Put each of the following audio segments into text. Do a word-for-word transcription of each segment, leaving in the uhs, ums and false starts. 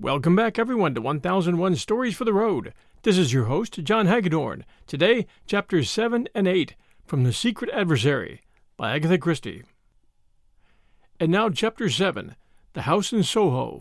Welcome back, everyone, to one thousand one Stories for the Road. This is your host, John Hagedorn. Today, Chapters seven and eight from The Secret Adversary by Agatha Christie. And now, Chapter seven, The House in Soho.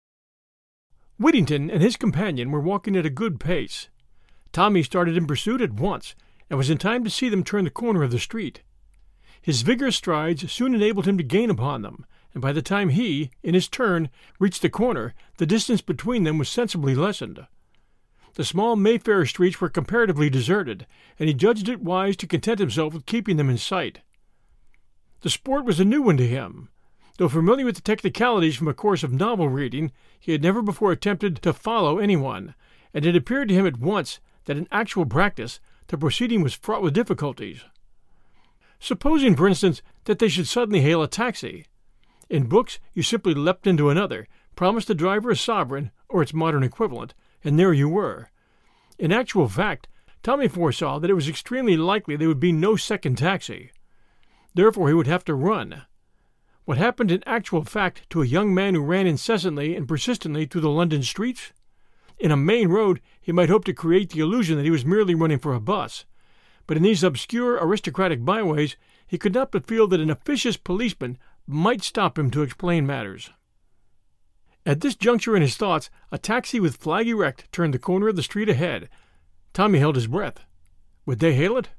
Whittington and his companion were walking at a good pace. Tommy started in pursuit at once, and was in time to see them turn the corner of the street. His vigorous strides soon enabled him to gain upon them, and by the time he, in his turn, reached the corner, the distance between them was sensibly lessened. The small Mayfair streets were comparatively deserted, and he judged it wise to content himself with keeping them in sight. The sport was a new one to him. Though familiar with the technicalities from a course of novel reading, he had never before attempted to follow anyone, and it appeared to him at once that in actual practice the proceeding was fraught with difficulties. Supposing, for instance, that they should suddenly hail a taxi. In books, you simply leapt into another, promised the driver a sovereign, or its modern equivalent, and there you were. In actual fact, Tommy foresaw that it was extremely likely there would be no second taxi. Therefore he would have to run. What happened in actual fact to a young man who ran incessantly and persistently through the London streets? In a main road he might hope to create the illusion that he was merely running for a bus, but in these obscure aristocratic byways he could not but feel that an officious policeman might stop him to explain matters. At this juncture in his thoughts, a taxi with flag erect turned the corner of the street ahead. Tommy held his breath. Would they hail it?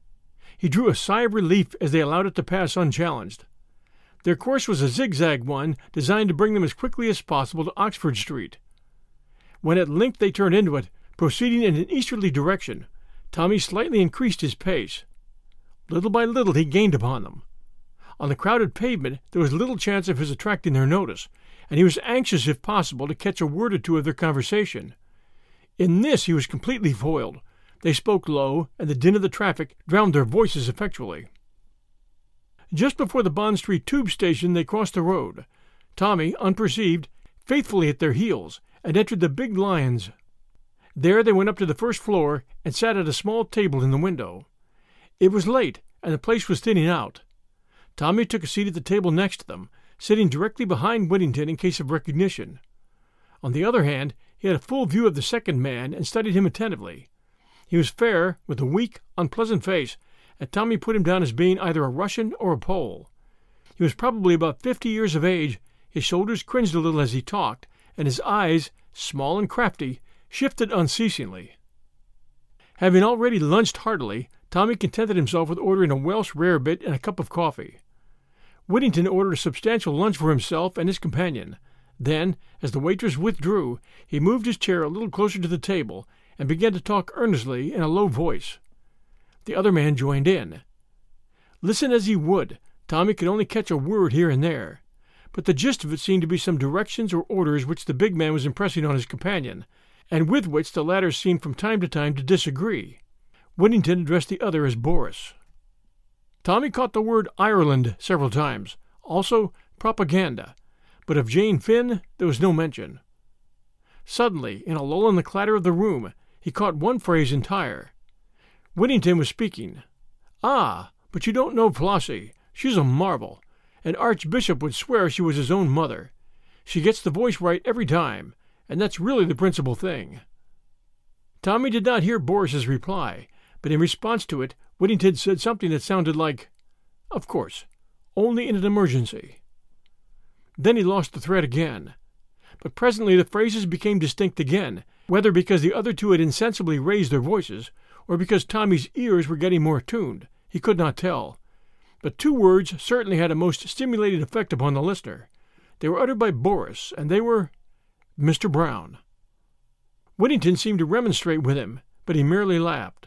He drew a sigh of relief as they allowed it to pass unchallenged. Their course was a zigzag one designed to bring them as quickly as possible to Oxford Street. When at length they turned into it, proceeding in an easterly direction, Tommy slightly increased his pace. Little by little he gained upon them. On the crowded pavement there was little chance of his attracting their notice, and he was anxious, if possible, to catch a word or two of their conversation. In this he was completely foiled. They spoke low, and the din of the traffic drowned their voices effectually. Just before the Bond Street tube station they crossed the road. Tommy, unperceived, faithfully at their heels, and entered the Big Lions. There they went up to the first floor and sat at a small table in the window. It was late, and the place was thinning out. Tommy took a seat at the table next to them, sitting directly behind Whittington in case of recognition. On the other hand, he had a full view of the second man and studied him attentively. He was fair, with a weak, unpleasant face, and Tommy put him down as being either a Russian or a Pole. He was probably about fifty years of age, his shoulders cringed a little as he talked, and his eyes, small and crafty, shifted unceasingly. Having already lunched heartily, Tommy contented himself with ordering a Welsh rarebit and a cup of coffee. Whittington ordered a substantial lunch for himself and his companion. Then, as the waitress withdrew, he moved his chair a little closer to the table and began to talk earnestly in a low voice. The other man joined in. Listen as he would, Tommy could only catch a word here and there, but the gist of it seemed to be some directions or orders which the big man was impressing on his companion, and with which the latter seemed from time to time to disagree. Whittington addressed the other as Boris. Tommy caught the word Ireland several times, also propaganda, but of Jane Finn there was no mention. Suddenly, in a lull in the clatter of the room, he caught one phrase entire. Whittington was speaking. "Ah, but you don't know Flossie. She's a marvel. An archbishop would swear she was his own mother. She gets the voice right every time, and that's really the principal thing." Tommy did not hear Boris's reply, but in response to it, Whittington said something that sounded like, "Of course, only in an emergency." Then he lost the thread again. But presently the phrases became distinct again, whether because the other two had insensibly raised their voices, or because Tommy's ears were getting more attuned, he could not tell. But two words certainly had a most stimulating effect upon the listener. They were uttered by Boris, and they were, "Mister Brown." Whittington seemed to remonstrate with him, but he merely laughed.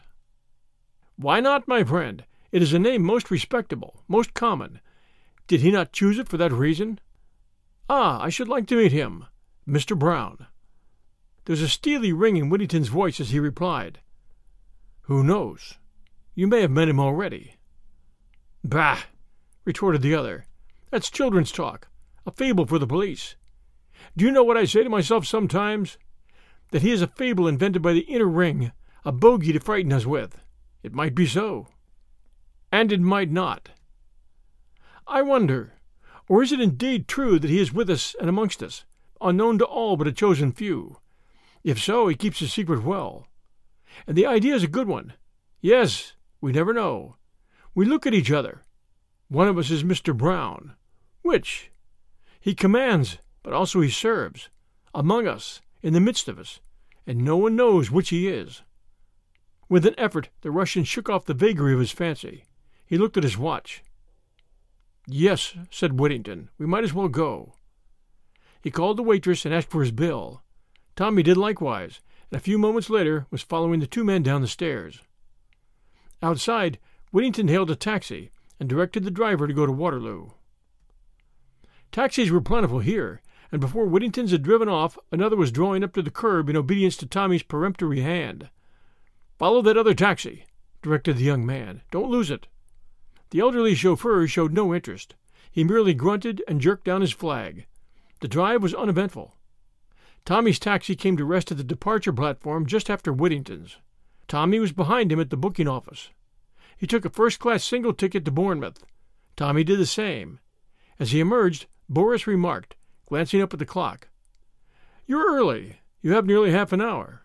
"Why not, my friend? It is a name most respectable, most common. Did he not choose it for that reason? Ah, I should like to meet him. Mister Brown." There was a steely ring in Whittington's voice as he replied, "Who knows? You may have met him already." "Bah!" retorted the other. "That's children's talk, a fable for the police. Do you know what I say to myself sometimes? That he is a fable invented by the inner ring, a bogey to frighten us with. It might be so. And it might not. I wonder, or is it indeed true that he is with us and amongst us, unknown to all but a chosen few. If so, he keeps his secret well. And the idea is a good one. Yes, we never know. We look at each other. One of us is Mister Brown. Which? He commands, but also he serves, among us, in the midst of us, and no one knows which he is." With an effort, the Russian shook off the vagary of his fancy. He looked at his watch. "Yes," said Whittington, "we might as well go." He called the waitress and asked for his bill. Tommy did likewise, and a few moments later was following the two men down the stairs. Outside, Whittington hailed a taxi and directed the driver to go to Waterloo. Taxis were plentiful here, and before Whittington's had driven off, another was drawing up to the curb in obedience to Tommy's peremptory hand. "Follow that other taxi," directed the young man. "Don't lose it." The elderly chauffeur showed no interest. He merely grunted and jerked down his flag. The drive was uneventful. Tommy's taxi came to rest at the departure platform just after Whittington's. Tommy was behind him at the booking office. He took a first-class single ticket to Bournemouth. Tommy did the same. As he emerged, Boris remarked, glancing up at the clock, "You're early. You have nearly half an hour."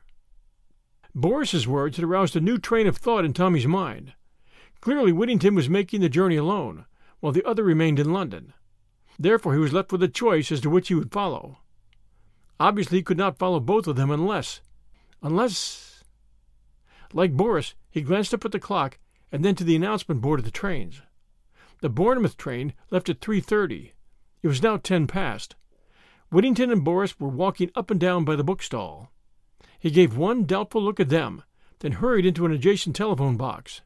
Boris's words had aroused a new train of thought in Tommy's mind. Clearly Whittington was making the journey alone, while the other remained in London. Therefore he was left with a choice as to which he would follow. Obviously he could not follow both of them unless... Unless... Like Boris, he glanced up at the clock and then to the announcement board of the trains. The Bournemouth train left at three thirty. It was now ten past. Whittington and Boris were walking up and down by the bookstall. He gave one doubtful look at them, then hurried into an adjacent telephone box.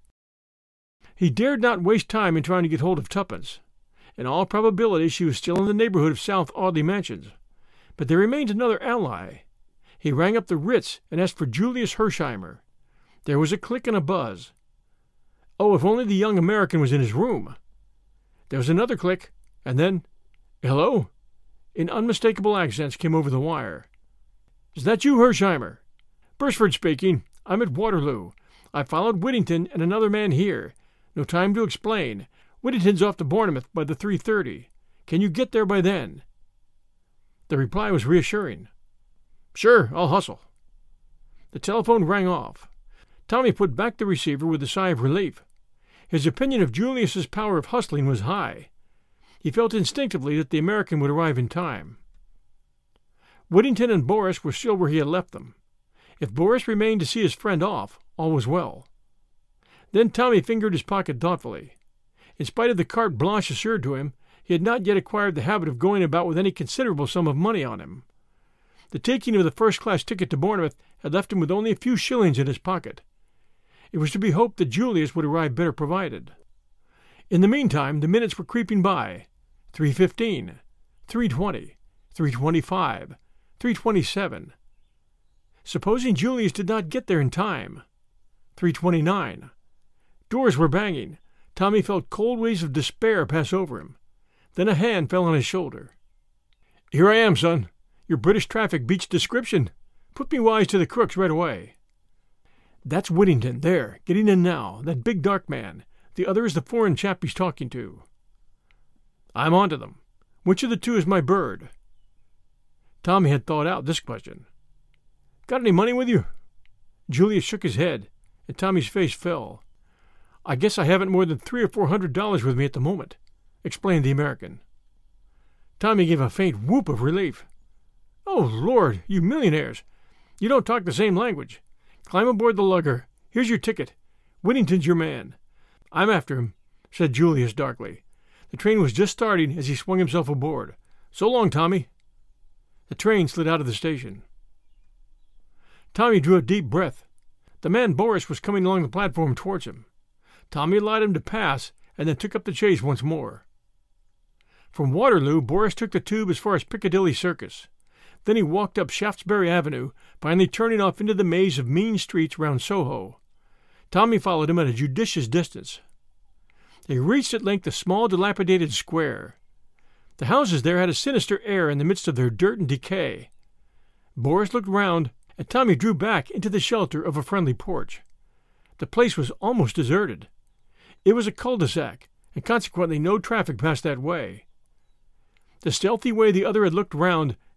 He dared not waste time in trying to get hold of Tuppence. In all probability she was still in the neighborhood of South Audley Mansions. But there remained another ally. He rang up the Ritz and asked for Julius Hersheimer. There was a click and a buzz. Oh, if only the young American was in his room! There was another click, and then, "Hello?" in unmistakable accents came over the wire. "Is that you, Hersheimer?" "Bursford speaking. I'm at Waterloo. I followed Whittington and another man here. No time to explain. Whittington's off to Bournemouth by the three thirty. Can you get there by then?" The reply was reassuring. "Sure, I'll hustle." The telephone rang off. Tommy put back the receiver with a sigh of relief. His opinion of Julius's power of hustling was high. He felt instinctively that the American would arrive in time. Whittington and Boris were still where he had left them. If Boris remained to see his friend off, all was well. Then Tommy fingered his pocket thoughtfully. In spite of the carte blanche assured to him, he had not yet acquired the habit of going about with any considerable sum of money on him. The taking of the first-class ticket to Bournemouth had left him with only a few shillings in his pocket. It was to be hoped that Julius would arrive better provided. In the meantime, the minutes were creeping by. Three fifteen, three twenty, three twenty-five, three twenty-seven. Supposing Julius did not get there in time? Three twenty-nine. Doors were banging. Tommy felt cold waves of despair pass over him. Then a hand fell on his shoulder. "Here I am, son. Your British traffic beats description. Put me wise to the crooks right away." "That's Whittington, there, getting in now, that big dark man. The other is the foreign chap he's talking to." "I'm on to them. Which of the two is my bird?" Tommy had thought out this question. "Got any money with you?" Julius shook his head, and Tommy's face fell. "I guess I haven't more than three or four hundred dollars with me at the moment," explained the American. Tommy gave a faint whoop of relief. "Oh, Lord, you millionaires! You don't talk the same language. Climb aboard the lugger. Here's your ticket. Whittington's your man." "I'm after him," said Julius darkly. The train was just starting as he swung himself aboard. "So long, Tommy." The train slid out of the station. Tommy drew a deep breath. The man Boris was coming along the platform towards him. Tommy allowed him to pass and then took up the chase once more. From Waterloo, Boris took the tube as far as Piccadilly Circus. Then he walked up Shaftesbury Avenue, finally turning off into the maze of mean streets round Soho. Tommy followed him at a judicious distance. They reached at length a small dilapidated square. The houses there had a sinister air in the midst of their dirt and decay. Boris looked round, and Tommy drew back into the shelter of a friendly porch. The place was almost deserted. It was a cul-de-sac, and consequently no traffic passed that way. The stealthy way the other had looked round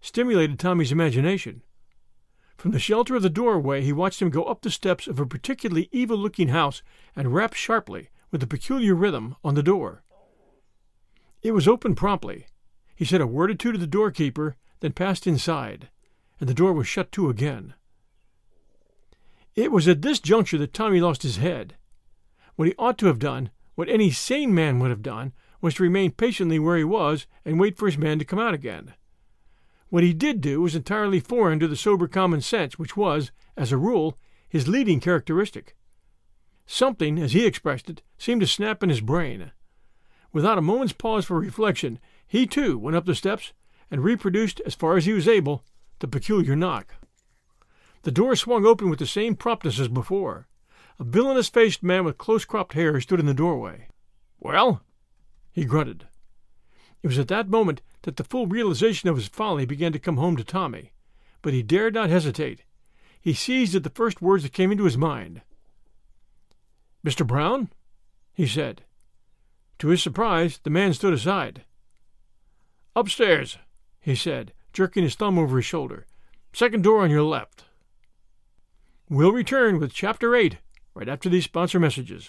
stimulated Tommy's imagination. From the shelter of the doorway he watched him go up the steps of a particularly evil-looking house and rap sharply, with a peculiar rhythm, on the door. It was opened promptly. He said a word or two to the doorkeeper, then passed inside, and the door was shut to again. It was at this juncture that Tommy lost his head. What he ought to have done, what any sane man would have done, was to remain patiently where he was and wait for his man to come out again. What he did do was entirely foreign to the sober common sense which was, as a rule, his leading characteristic. Something, as he expressed it, seemed to snap in his brain. Without a moment's pause for reflection, he too went up the steps and reproduced, as far as he was able, the peculiar knock. The door swung open with the same promptness as before. A villainous-faced man with close-cropped hair stood in the doorway. "Well?" he grunted. It was at that moment that the full realization of his folly began to come home to Tommy, but he dared not hesitate. He seized at the first words that came into his mind. "Mister Brown?" he said. To his surprise, the man stood aside. "Upstairs," he said, jerking his thumb over his shoulder. "Second door on your left." We'll return with Chapter eight right after these sponsor messages.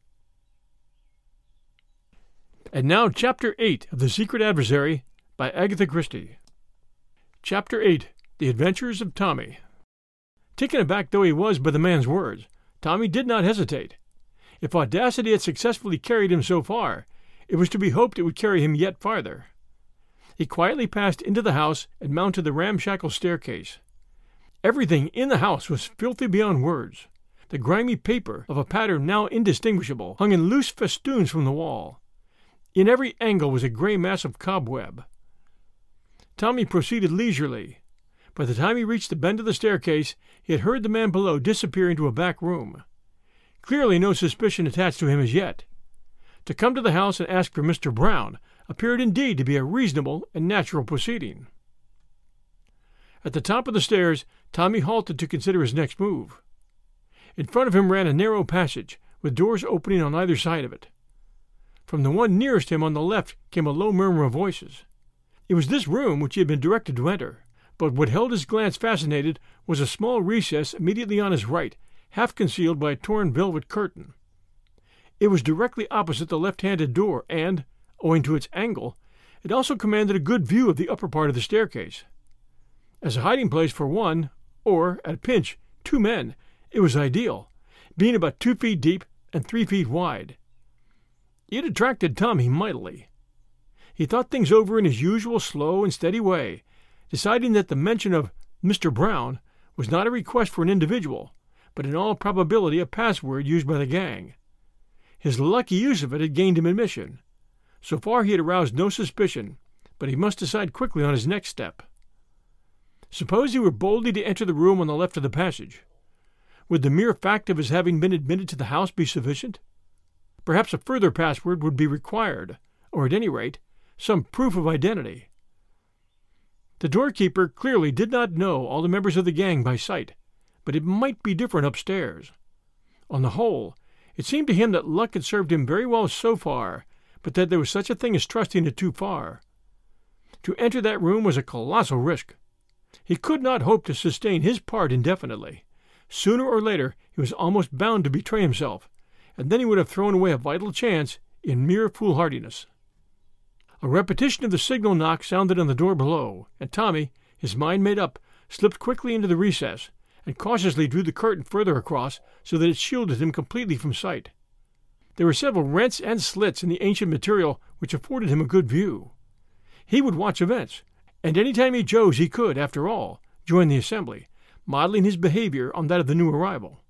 And now Chapter eight of The Secret Adversary by Agatha Christie. Chapter eight. The Adventures of Tommy. Taken aback though he was by the man's words, Tommy did not hesitate. If audacity had successfully carried him so far, it was to be hoped it would carry him yet farther. He quietly passed into the house and mounted the ramshackle staircase. Everything in the house was filthy beyond words. The grimy paper, of a pattern now indistinguishable, hung in loose festoons from the wall. In every angle was a gray mass of cobweb. Tommy proceeded leisurely. By the time he reached the bend of the staircase, he had heard the man below disappear into a back room. Clearly no suspicion attached to him as yet. To come to the house and ask for Mister Brown appeared indeed to be a reasonable and natural proceeding. At the top of the stairs, Tommy halted to consider his next move. In front of him ran a narrow passage, with doors opening on either side of it. From the one nearest him on the left came a low murmur of voices. It was this room which he had been directed to enter, but what held his glance fascinated was a small recess immediately on his right, half concealed by a torn velvet curtain. It was directly opposite the left-handed door, and, owing to its angle, it also commanded a good view of the upper part of the staircase. As a hiding place for one, or, at a pinch, two men, it was ideal, being about two feet deep and three feet wide. It attracted Tommy mightily. He thought things over in his usual slow and steady way, deciding that the mention of Mister Brown was not a request for an individual, but in all probability a password used by the gang. His lucky use of it had gained him admission. So far he had aroused no suspicion, but he must decide quickly on his next step. Suppose he were boldly to enter the room on the left of the passage. Would the mere fact of his having been admitted to the house be sufficient? Perhaps a further password would be required, or at any rate, some proof of identity. The doorkeeper clearly did not know all the members of the gang by sight, but it might be different upstairs. On the whole, it seemed to him that luck had served him very well so far, but that there was such a thing as trusting it too far. To enter that room was a colossal risk. He could not hope to sustain his part indefinitely. Sooner or later he was almost bound to betray himself, and then he would have thrown away a vital chance in mere foolhardiness. A repetition of the signal knock sounded on the door below, and Tommy, his mind made up, slipped quickly into the recess, and cautiously drew the curtain further across so that it shielded him completely from sight. There were several rents and slits in the ancient material which afforded him a good view. He would watch events, and any time he chose he could, after all, join the assembly, modeling his behavior on that of the new arrival.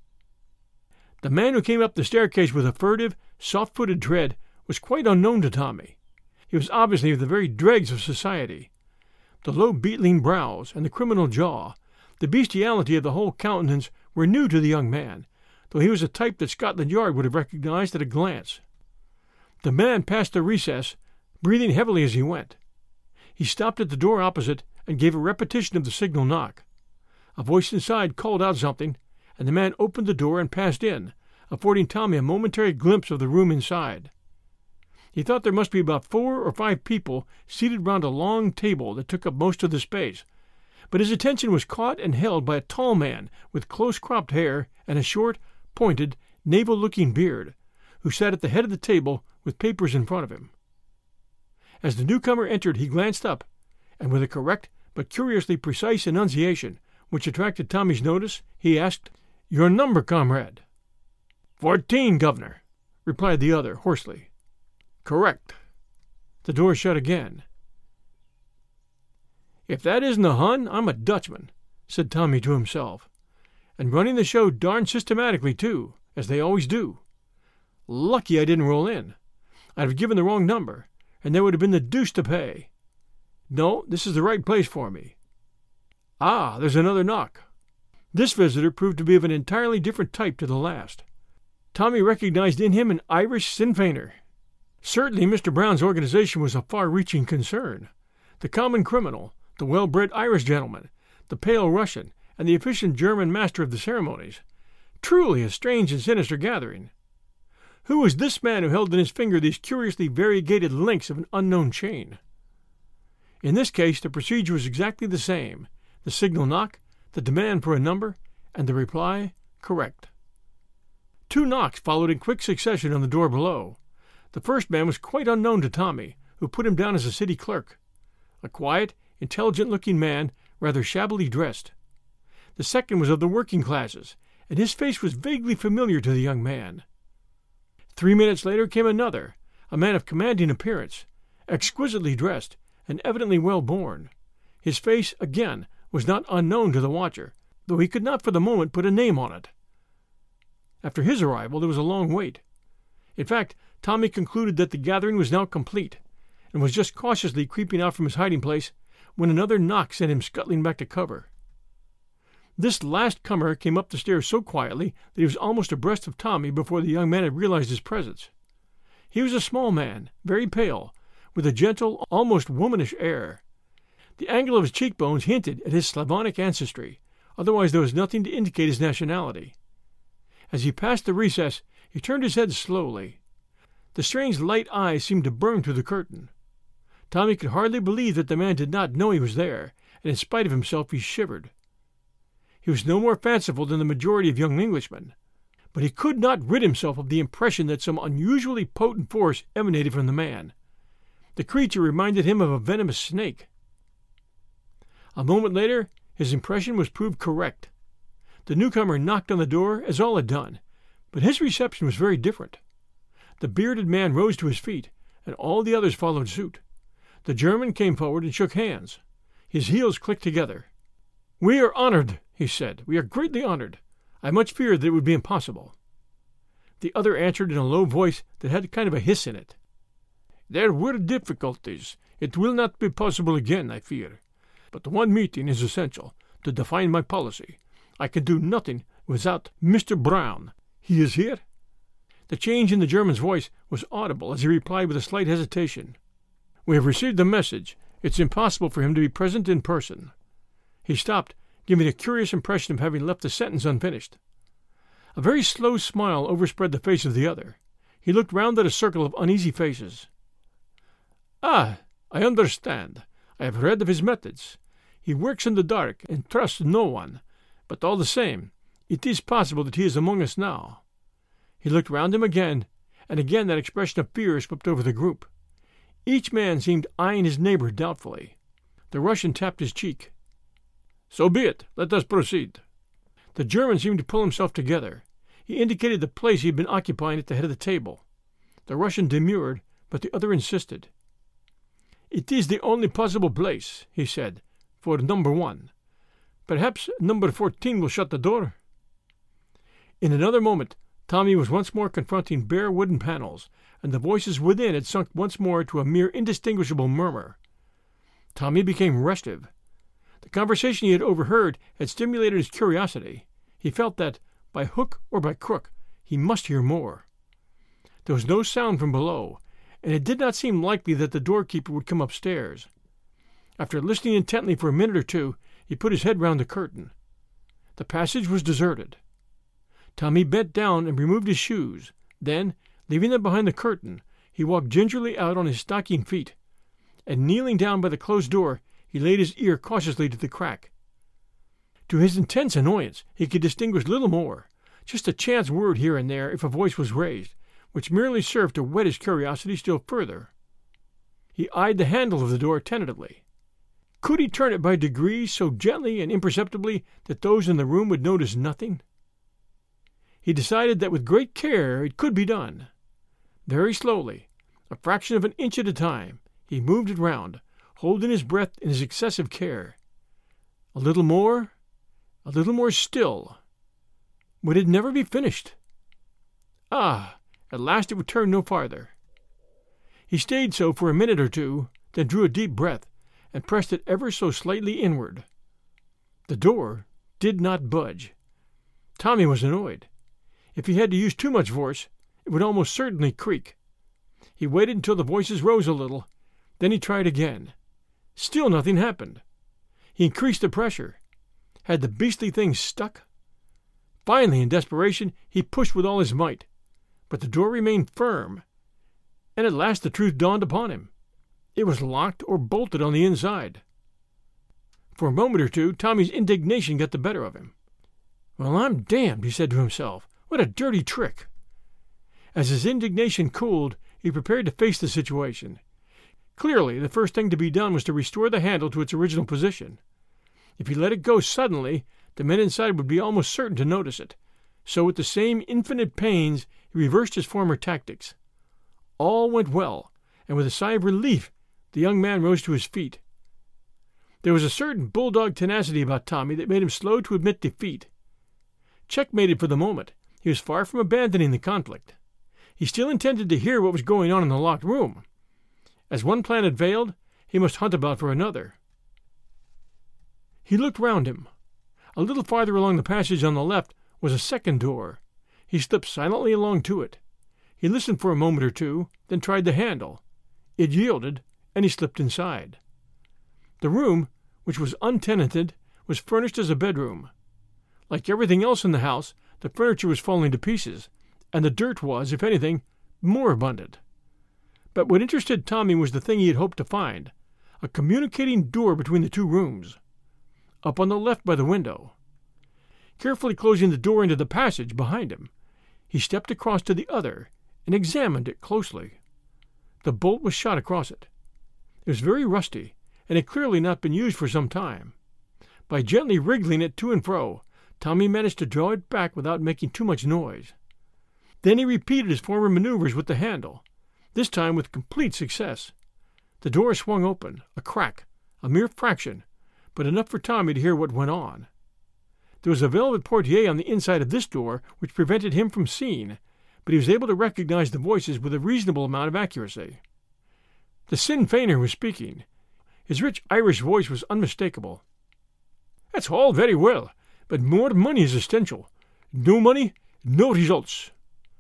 The man who came up the staircase with a furtive, soft-footed tread was quite unknown to Tommy. He was obviously of the very dregs of society. The low beetling brows and the criminal jaw, the bestiality of the whole countenance were new to the young man, though he was a type that Scotland Yard would have recognized at a glance. The man passed the recess, breathing heavily as he went. He stopped at the door opposite and gave a repetition of the signal knock. A voice inside called out something, and the man opened the door and passed in, affording Tommy a momentary glimpse of the room inside. He thought there must be about four or five people seated round a long table that took up most of the space, but his attention was caught and held by a tall man with close-cropped hair and a short, pointed, navel-looking beard, who sat at the head of the table with papers in front of him. As the newcomer entered, he glanced up, and with a correct but curiously precise enunciation, which attracted Tommy's notice, he asked, "Your number, comrade?" "Fourteen, governor," replied the other hoarsely. "Correct." The door shut again. "If that isn't a Hun, I'm a Dutchman," said Tommy to himself. "And running the show darn systematically, too, as they always do. Lucky I didn't roll in. I'd have given the wrong number, and there would have been the deuce to pay. No, this is the right place for me. Ah, there's another knock." This visitor proved to be of an entirely different type to the last. Tommy recognized in him an Irish Sinn Feiner. Certainly Mister Brown's organization was a far-reaching concern. The common criminal, the well-bred Irish gentleman, the pale Russian, and the efficient German master of the ceremonies. Truly a strange and sinister gathering. Who was this man who held in his finger these curiously variegated links of an unknown chain? In this case the procedure was exactly the same: the signal knock, the demand for a number, and the reply, correct. Two knocks followed in quick succession on the door below. The first man was quite unknown to Tommy, who put him down as a city clerk. A quiet, intelligent-looking man, rather shabbily dressed. The second was of the working classes, and his face was vaguely familiar to the young man. Three minutes later came another, a man of commanding appearance, exquisitely dressed, and evidently well-born. His face, again, was not unknown to the watcher, though he could not for the moment put a name on it. After his arrival there was a long wait. In fact, Tommy concluded that the gathering was now complete, and was just cautiously creeping out from his hiding-place when another knock sent him scuttling back to cover. This last comer came up the stairs so quietly that he was almost abreast of Tommy before the young man had realized his presence. He was a small man, very pale, with a gentle, almost womanish air. The angle of his cheekbones hinted at his Slavonic ancestry, otherwise there was nothing to indicate his nationality. As he passed the recess, he turned his head slowly. The strange light eyes seemed to burn through the curtain. Tommy could hardly believe that the man did not know he was there, and in spite of himself he shivered. He was no more fanciful than the majority of young Englishmen, but he could not rid himself of the impression that some unusually potent force emanated from the man. The creature reminded him of a venomous snake. A moment later his impression was proved correct. The newcomer knocked on the door as all had done, but his reception was very different. The bearded man rose to his feet, and all the others followed suit. The German came forward and shook hands. His heels clicked together. "We are honored," he said. "We are greatly honored. I much feared that it would be impossible." The other answered in a low voice that had a kind of a hiss in it. "There were difficulties. It will not be possible again, I fear. But one meeting is essential, to define my policy. I can do nothing without Mister Brown. He is here?" The change in the German's voice was audible as he replied with a slight hesitation. "We have received the message. It's impossible for him to be present in person." He stopped, giving a curious impression of having left the sentence unfinished. A very slow smile overspread the face of the other. He looked round at a circle of uneasy faces. "Ah, I understand. I have read of his methods. He works in the dark and trusts no one. But all the same, it is possible that he is among us now." He looked round him again, and again that expression of fear swept over the group. Each man seemed eyeing his neighbor doubtfully. The Russian tapped his cheek. "So be it. Let us proceed." The German seemed to pull himself together. He indicated the place he had been occupying at the head of the table. The Russian demurred, but the other insisted. "It is the only possible place," he said, "for number one. Perhaps number fourteen will shut the door." In another moment Tommy was once more confronting bare wooden panels, and the voices within had sunk once more to a mere indistinguishable murmur. Tommy became restive. The conversation he had overheard had stimulated his curiosity. He felt that, by hook or by crook, he must hear more. There was no sound from below, and it did not seem likely that the doorkeeper would come upstairs. After listening intently for a minute or two, he put his head round the curtain. The passage was deserted. Tommy bent down and removed his shoes. Then, leaving them behind the curtain, he he walked gingerly out on his stocking feet, and kneeling down by the closed door, he laid his ear cautiously to the crack. To his intense annoyance, he could distinguish little more, just a chance word here and there if a voice was raised, which merely served to whet his curiosity still further. He eyed the handle of the door tentatively. Could he turn it by degrees so gently and imperceptibly that those in the room would notice nothing? He decided that with great care it could be done. Very slowly, a fraction of an inch at a time, he moved it round, holding his breath in his excessive care. A little more, a little more still. Would it never be finished? Ah, at last it would turn no farther. He stayed so for a minute or two, then drew a deep breath, and pressed it ever so slightly inward. The door did not budge. Tommy was annoyed. If he had to use too much force, it would almost certainly creak. He waited until the voices rose a little, then he tried again. Still nothing happened. He increased the pressure. Had the beastly thing stuck? Finally, in desperation, he pushed with all his might, but the door remained firm, and at last the truth dawned upon him. It was locked or bolted on the inside. For a moment or two, Tommy's indignation got the better of him. "Well, I'm damned," he said to himself. "What a dirty trick!" As his indignation cooled, he prepared to face the situation. Clearly, the first thing to be done was to restore the handle to its original position. If he let it go suddenly, the men inside would be almost certain to notice it. So with the same infinite pains, he reversed his former tactics. All went well, and with a sigh of relief, the young man rose to his feet. There was a certain bulldog tenacity about Tommy that made him slow to admit defeat. Checkmated for the moment, he was far from abandoning the conflict. He still intended to hear what was going on in the locked room. As one plan had failed, he must hunt about for another. He looked round him. A little farther along the passage on the left was a second door. He slipped silently along to it. He listened for a moment or two, then tried the handle. It yielded, and he slipped inside. The room, which was untenanted, was furnished as a bedroom. Like everything else in the house, the furniture was falling to pieces, and the dirt was, if anything, more abundant. But what interested Tommy was the thing he had hoped to find, a communicating door between the two rooms. Up on the left by the window. Carefully closing the door into the passage behind him, he stepped across to the other and examined it closely. The bolt was shot across it. It was very rusty, and had clearly not been used for some time. By gently wriggling it to and fro, Tommy managed to draw it back without making too much noise. Then he repeated his former maneuvers with the handle, this time with complete success. The door swung open, a crack, a mere fraction, but enough for Tommy to hear what went on. There was a velvet portiere on the inside of this door which prevented him from seeing, but he was able to recognize the voices with a reasonable amount of accuracy. The Sinn Feiner was speaking. His rich Irish voice was unmistakable. "That's all very well, but more money is essential. No money, no results."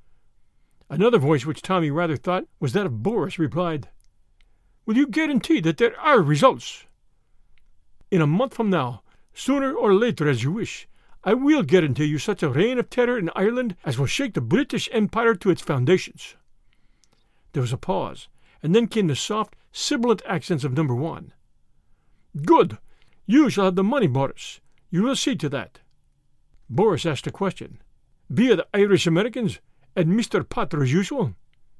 Another voice, which Tommy rather thought was that of Boris, replied, "Will you guarantee that there are results?" "In a month from now, sooner or later as you wish, I will guarantee you such a reign of terror in Ireland as will shake the British Empire to its foundations." There was a pause, and then came the soft, sibilant accents of number one. "Good. You shall have the money, Boris. You will see to that." Boris asked a question. "Be the Irish Americans and Mister Potter as usual?"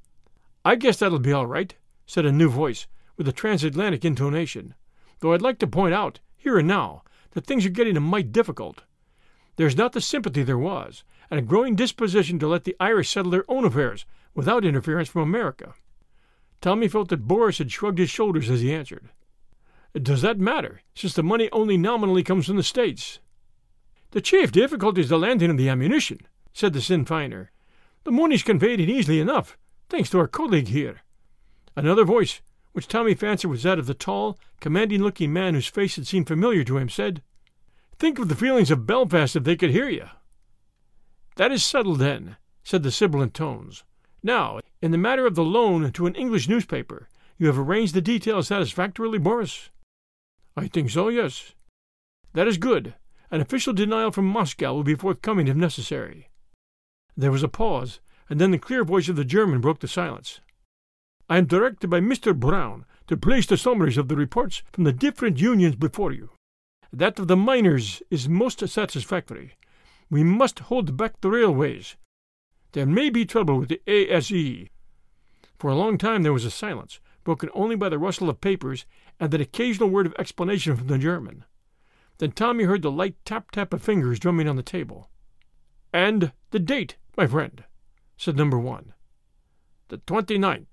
"I guess that'll be all right," said a new voice, with a transatlantic intonation, "though I'd like to point out, here and now, that things are getting a mite difficult. There's not the sympathy there was, and a growing disposition to let the Irish settle their own affairs without interference from America." Tommy felt that Boris had shrugged his shoulders as he answered. "Does that matter, since the money only nominally comes from the States?" "The chief difficulty is the landing of the ammunition," said the Sinn Feiner. "The money's conveyed easily enough, thanks to our colleague here." Another voice, which Tommy fancied was that of the tall, commanding-looking man whose face had seemed familiar to him, said, "Think of the feelings of Belfast if they could hear you." "That is settled, then," said the sibilant tones. "Now, in the matter of the loan to an English newspaper, you have arranged the details satisfactorily, Boris?" "I think so, yes." "That is good. An official denial from Moscow will be forthcoming if necessary." There was a pause, and then the clear voice of the German broke the silence. I am directed by Mister Brown to place the summaries of the reports from the different unions before you. That of the miners is most satisfactory. We must hold back the railways. There may be trouble with the A S E. For a long time there was a silence, broken only by the rustle of papers and an occasional word of explanation from the German. Then Tommy heard the light tap-tap of fingers drumming on the table. "And the date, my friend," said number one. "The twenty-ninth.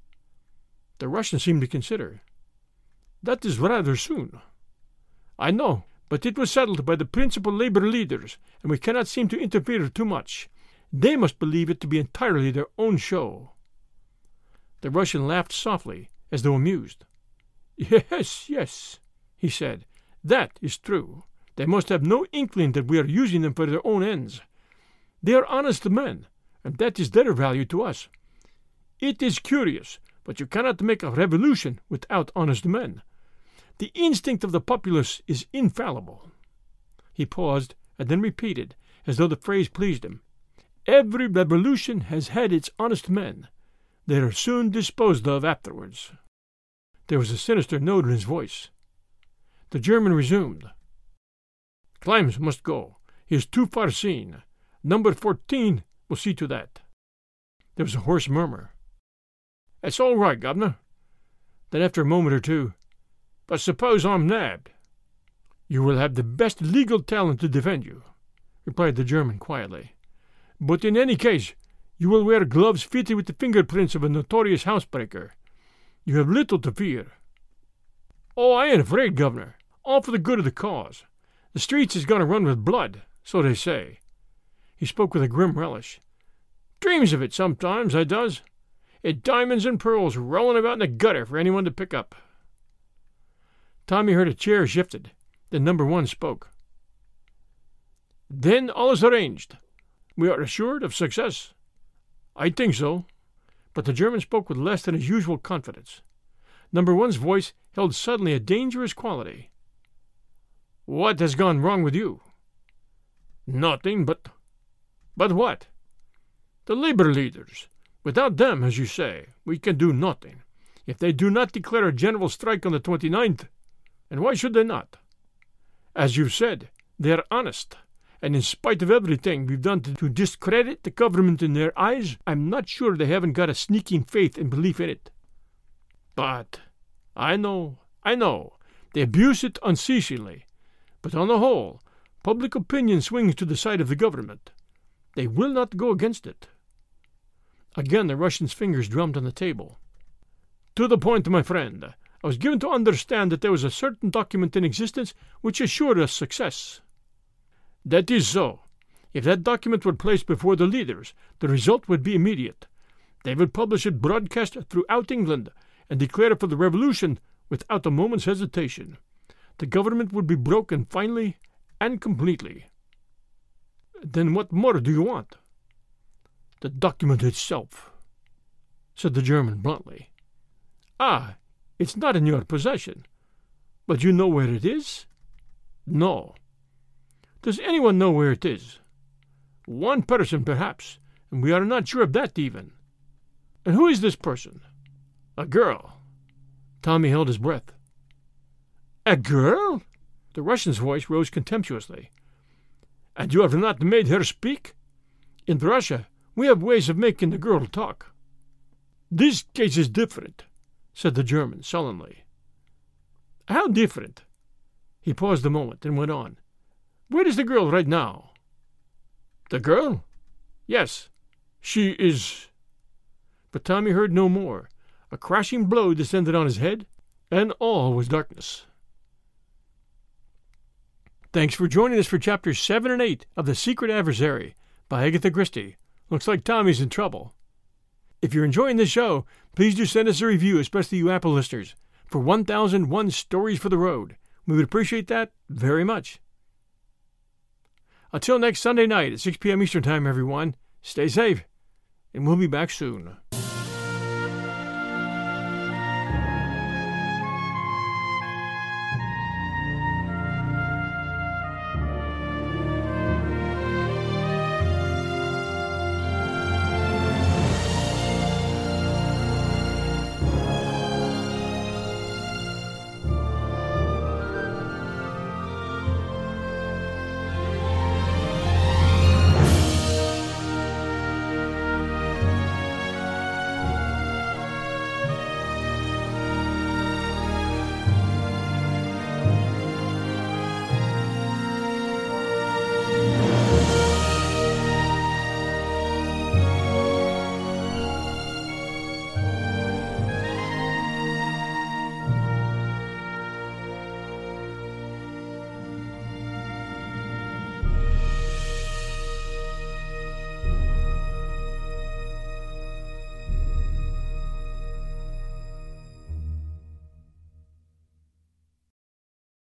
The Russian seemed to consider. "That is rather soon." "I know, but it was settled by the principal labor leaders, and we cannot seem to interfere too much. They must believe it to be entirely their own show." The Russian laughed softly, as though amused. "Yes, yes," he said, "that is true. They must have no inkling that we are using them for their own ends. They are honest men, and that is their value to us. It is curious, but you cannot make a revolution without honest men. The instinct of the populace is infallible." He paused, and then repeated, as though the phrase pleased him, "Every revolution has had its honest men. They are soon disposed of afterwards." There was a sinister note in his voice. The German resumed. "Klimes must go. He is too far seen. Number fourteen will see to that." There was a hoarse murmur. "It's all right, Governor." Then after a moment or two, "But suppose I'm nabbed?" "You will have the best legal talent to defend you," replied the German quietly. "But in any case, you will wear gloves fitted with the fingerprints of a notorious housebreaker. You have little to fear." "Oh, I ain't afraid, Governor. All for the good of the cause. The streets is going to run with blood, so they say." He spoke with a grim relish. "Dreams of it sometimes, I does. It diamonds and pearls rolling about in the gutter for anyone to pick up." Tommy heard a chair shifted. Then number one spoke. "Then all is arranged. We are assured of success." "I think so." But the German spoke with less than his usual confidence. Number one's voice held suddenly a dangerous quality. "What has gone wrong with you?" "Nothing, but—" "But what?" "The labor leaders. Without them, as you say, we can do nothing. If they do not declare a general strike on the twenty-ninth, and why should they not? As you've said, they are honest, and in spite of everything we've done to, to discredit the government in their eyes, I'm not sure they haven't got a sneaking faith and belief in it. But, I know, I know, they abuse it unceasingly, but on the whole, public opinion swings to the side of the government. They will not go against it." Again the Russian's fingers drummed on the table. "To the point, my friend. I was given to understand that there was a certain document in existence which assured us success." "That is so. If that document were placed before the leaders, the result would be immediate. They would publish it broadcast throughout England and declare for the revolution without a moment's hesitation. The government would be broken finally and completely." "Then what more do you want?" "The document itself," said the German bluntly. "Ah, it's not in your possession. But you know where it is?" "No." "Does anyone know where it is?" "One person, perhaps, and we are not sure of that even." "And who is this person?" "A girl." Tommy held his breath. "A girl?" The Russian's voice rose contemptuously. "And you have not made her speak? In Russia, we have ways of making the girl talk." "This case is different," said the German sullenly. "How different?" He paused a moment and went on. "Where is the girl right now?" "The girl?" "Yes. She is—" But Tommy heard no more. A crashing blow descended on his head, and all was darkness. Thanks for joining us for chapters seven and eight of The Secret Adversary by Agatha Christie. Looks like Tommy's in trouble. If you're enjoying this show, please do send us a review, especially you Apple listeners, for one thousand one Stories for the Road. We would appreciate that very much. Until next Sunday night at six p.m. Eastern Time, everyone, stay safe, and we'll be back soon.